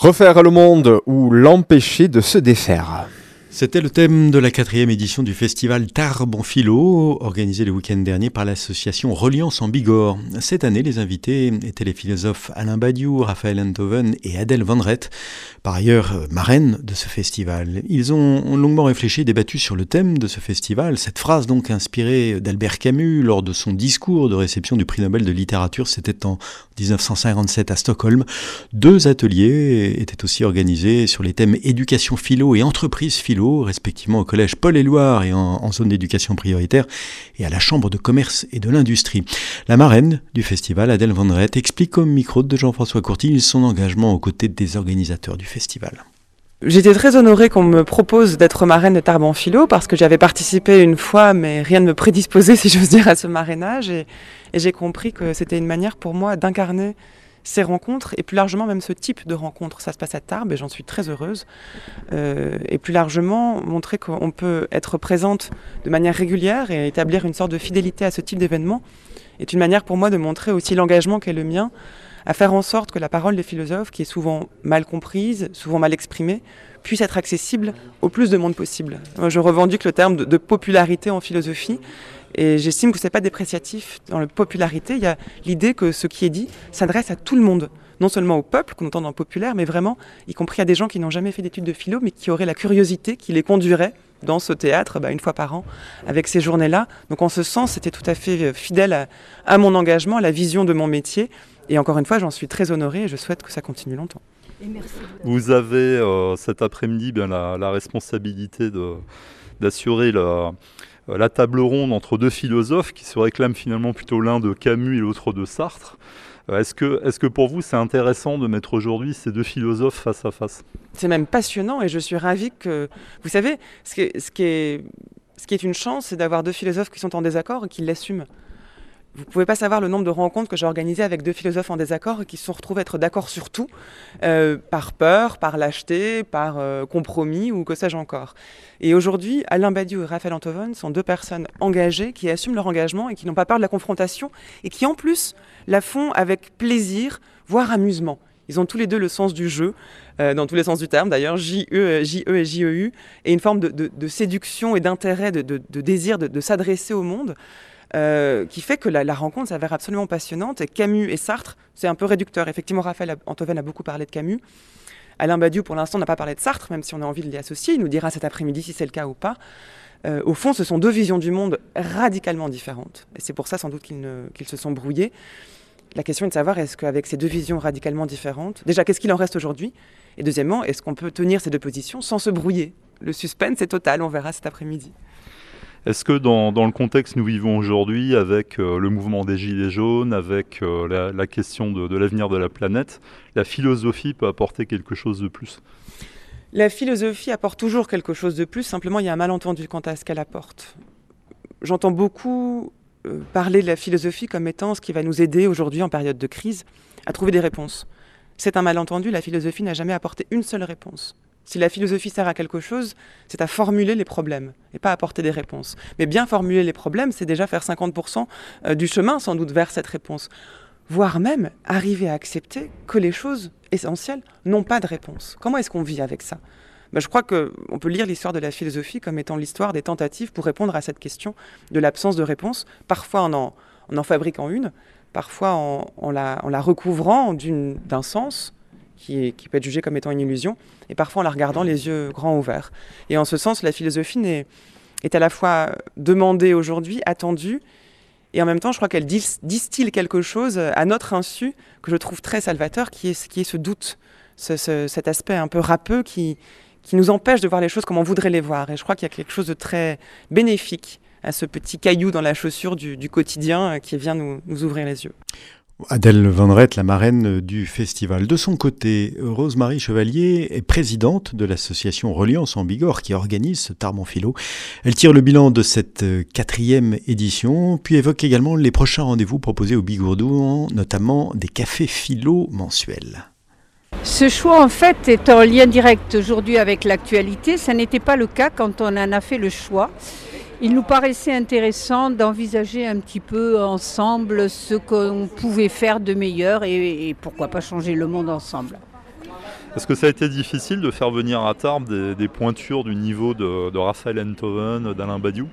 Refaire le monde ou l'empêcher de se défaire. C'était le thème de la 4e édition du festival Tarbes en Philo, organisé le week-end dernier par l'association Reliance en Bigorre. Cette année, les invités étaient les philosophes Alain Badiou, Raphaël Enthoven et Adèle Van Rett, par ailleurs marraines de ce festival. Ils ont longuement réfléchi et débattu sur le thème de ce festival. Cette phrase donc inspirée d'Albert Camus lors de son discours de réception du prix Nobel de littérature, c'était en 1957 à Stockholm. 2 ateliers étaient aussi organisés sur les thèmes éducation philo et entreprise philo, respectivement au collège Paul-Éluard et en zone d'éducation prioritaire, et à la Chambre de commerce et de l'industrie. La marraine du festival, Adèle Van Rett, explique au micro de Jean-François Courtille son engagement aux côtés des organisateurs du festival. J'étais très honorée qu'on me propose d'être marraine de Tarbes en Philo parce que j'avais participé une fois, mais rien ne me prédisposait, si j'ose dire, à ce marrainage. Et j'ai compris que c'était une manière pour moi d'incarner ces rencontres et plus largement même ce type de rencontres. Ça se passe à Tarbes et j'en suis très heureuse. Et plus largement, montrer qu'on peut être présente de manière régulière et établir une sorte de fidélité à ce type d'événement est une manière pour moi de montrer aussi l'engagement qu'est le mien à faire en sorte que la parole des philosophes, qui est souvent mal comprise, souvent mal exprimée, puisse être accessible au plus de monde possible. Moi, je revendique le terme de popularité en philosophie, et j'estime que ce n'est pas dépréciatif. Dans la popularité, il y a l'idée que ce qui est dit s'adresse à tout le monde, non seulement au peuple, qu'on entend dans populaire, mais vraiment, y compris à des gens qui n'ont jamais fait d'études de philo, mais qui auraient la curiosité, qui les conduirait dans ce théâtre une fois par an, avec ces journées-là. Donc en ce sens, c'était tout à fait fidèle à mon engagement, à la vision de mon métier. Et encore une fois, j'en suis très honorée et je souhaite que ça continue longtemps. Vous avez cet après-midi la responsabilité d'assurer la table ronde entre 2 philosophes qui se réclament finalement plutôt l'un de Camus et l'autre de Sartre. Est-ce que pour vous c'est intéressant de mettre aujourd'hui ces 2 philosophes face à face ? C'est même passionnant et je suis ravie que... Vous savez, ce qui est une chance, c'est d'avoir 2 philosophes qui sont en désaccord et qui l'assument. Vous ne pouvez pas savoir le nombre de rencontres que j'ai organisées avec 2 philosophes en désaccord et qui se sont retrouvés être d'accord sur tout, par peur, par lâcheté, par compromis ou que sais-je encore. Et aujourd'hui, Alain Badiou et Raphaël Enthoven sont 2 personnes engagées qui assument leur engagement et qui n'ont pas peur de la confrontation et qui en plus la font avec plaisir, voire amusement. Ils ont tous les 2 le sens du jeu, dans tous les sens du terme d'ailleurs, J-E et J-E-U, et une forme de séduction et d'intérêt, de désir de s'adresser au monde. Qui fait que la rencontre s'avère absolument passionnante. Et Camus et Sartre, c'est un peu réducteur. Effectivement, Raphaël Enthoven a beaucoup parlé de Camus. Alain Badiou, pour l'instant, n'a pas parlé de Sartre, même si on a envie de les associer. Il nous dira cet après-midi si c'est le cas ou pas. Au fond, ce sont 2 visions du monde radicalement différentes. Et c'est pour ça, sans doute, qu'ils se sont brouillés. La question est de savoir, est-ce qu'avec ces 2 visions radicalement différentes, déjà, qu'est-ce qu'il en reste aujourd'hui ? Et deuxièmement, est-ce qu'on peut tenir ces 2 positions sans se brouiller ? Le suspense est total, on verra cet après-midi. Est-ce que dans le contexte que nous vivons aujourd'hui, avec le mouvement des Gilets jaunes, avec la question de l'avenir de la planète, la philosophie peut apporter quelque chose de plus ? La philosophie apporte toujours quelque chose de plus, simplement il y a un malentendu quant à ce qu'elle apporte. J'entends beaucoup parler de la philosophie comme étant ce qui va nous aider aujourd'hui en période de crise à trouver des réponses. C'est un malentendu, la philosophie n'a jamais apporté une seule réponse. Si la philosophie sert à quelque chose, c'est à formuler les problèmes et pas à apporter des réponses. Mais bien formuler les problèmes, c'est déjà faire 50% du chemin sans doute vers cette réponse. Voire même arriver à accepter que les choses essentielles n'ont pas de réponse. Comment est-ce qu'on vit avec ça ? Je crois qu'on peut lire l'histoire de la philosophie comme étant l'histoire des tentatives pour répondre à cette question de l'absence de réponse, parfois en fabriquant une, parfois en la recouvrant d'un sens, qui peut être jugée comme étant une illusion, et parfois en la regardant les yeux grands ouverts. Et en ce sens, la philosophie est à la fois demandée aujourd'hui, attendue, et en même temps, je crois qu'elle distille quelque chose à notre insu que je trouve très salvateur, qui est ce doute, cet aspect un peu râpeux qui nous empêche de voir les choses comme on voudrait les voir. Et je crois qu'il y a quelque chose de très bénéfique à ce petit caillou dans la chaussure du quotidien qui vient nous ouvrir les yeux. Adèle Van Rett, la marraine du festival. De son côté, Rose-Marie Chevalier est présidente de l'association Reliance en Bigorre qui organise ce Tarbes en Philo. Elle tire le bilan de cette 4e édition, puis évoque également les prochains rendez-vous proposés aux Bigourdous, notamment des cafés philo mensuels. Ce choix, en fait, est en lien direct aujourd'hui avec l'actualité. Ça n'était pas le cas quand on en a fait le choix. Il nous paraissait intéressant d'envisager un petit peu ensemble ce qu'on pouvait faire de meilleur et pourquoi pas changer le monde ensemble. Est-ce que ça a été difficile de faire venir à Tarbes des pointures du niveau de Raphaël Enthoven, d'Alain Badiou?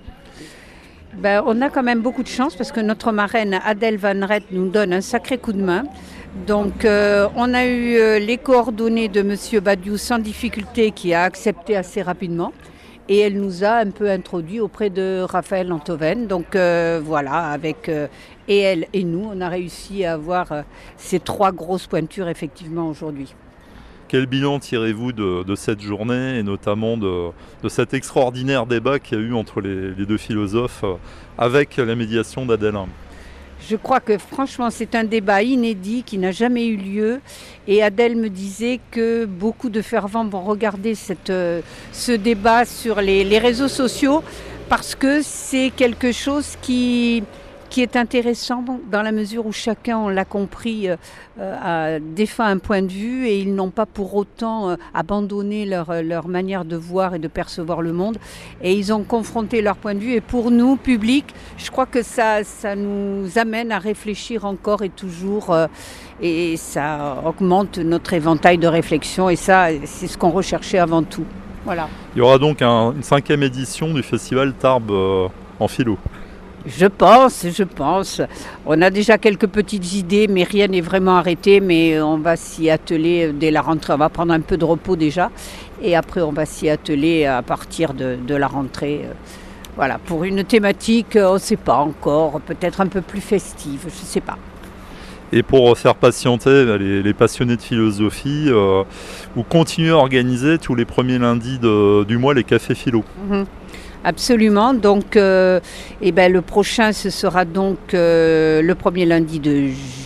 On a quand même beaucoup de chance parce que notre marraine Adèle Van Rett nous donne un sacré coup de main. Donc on a eu les coordonnées de M. Badiou sans difficulté qui a accepté assez rapidement. Et elle nous a un peu introduit auprès de Raphaël Enthoven. Donc voilà, avec et elle et nous, on a réussi à avoir ces 3 grosses pointures effectivement aujourd'hui. Quel bilan tirez-vous de cette journée et notamment de cet extraordinaire débat qu'il y a eu entre les deux philosophes avec la médiation d'Adèle? Je crois que franchement c'est un débat inédit qui n'a jamais eu lieu et Adèle me disait que beaucoup de fervents vont regarder ce débat sur les réseaux sociaux parce que c'est quelque chose qui est intéressant dans la mesure où chacun, on l'a compris, défend un point de vue et ils n'ont pas pour autant abandonné leur manière de voir et de percevoir le monde. Et ils ont confronté leur point de vue. Et pour nous, public, je crois que ça nous amène à réfléchir encore et toujours. Et ça augmente notre éventail de réflexion. Et ça, c'est ce qu'on recherchait avant tout. Voilà. Il y aura donc une 5e édition du festival Tarbes en philo. Je pense. On a déjà quelques petites idées, mais rien n'est vraiment arrêté. Mais on va s'y atteler dès la rentrée. On va prendre un peu de repos déjà. Et après, on va s'y atteler à partir de la rentrée. Voilà, pour une thématique, on ne sait pas encore, peut-être un peu plus festive, je ne sais pas. Et pour faire patienter les passionnés de philosophie, vous continuez à organiser tous les premiers lundis du mois les cafés philo. Absolument, donc le prochain ce sera donc le premier lundi de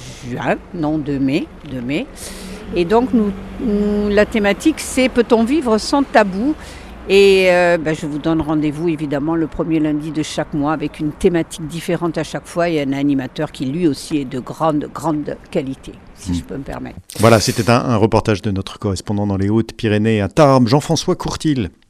mai. Et donc la thématique c'est peut-on vivre sans tabou? Et je vous donne rendez-vous évidemment le premier lundi de chaque mois avec une thématique différente à chaque fois et un animateur qui lui aussi est de grande qualité, si je peux me permettre. Voilà, c'était un reportage de notre correspondant dans les Hautes-Pyrénées à Tarbes, Jean-François Courtil.